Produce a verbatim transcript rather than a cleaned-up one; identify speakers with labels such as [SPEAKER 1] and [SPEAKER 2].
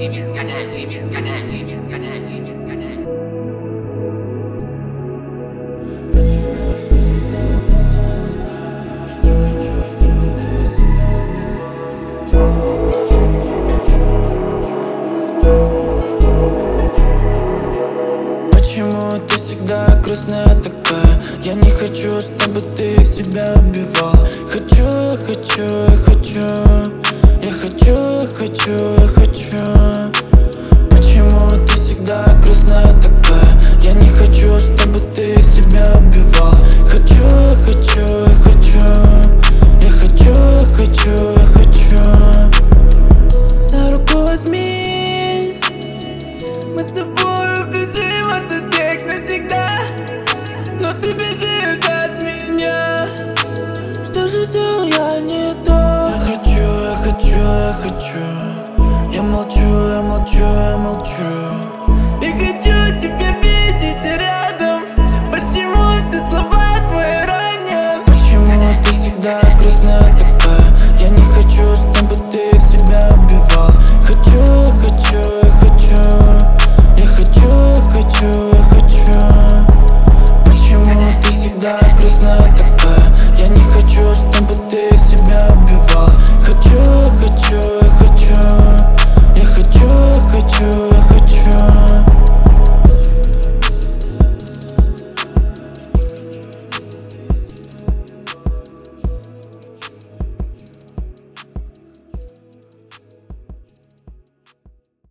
[SPEAKER 1] Почему ты всегда грустная такая? Я не хочу, чтобы ты себя убивал. Хочу, хочу, хочу. Я хочу, хочу, хочу. Почему ты всегда грустная такая? Я не хочу, чтобы ты себя убивал. Хочу, хочу, хочу. Я хочу, хочу, хочу. За руку возьмись. Мы с тобой бежим от всех навсегда, но ты бежишь от меня. Что же сделал я не то? Я хочу, я хочу, я хочу. Я молчу, я молчу, я молчу.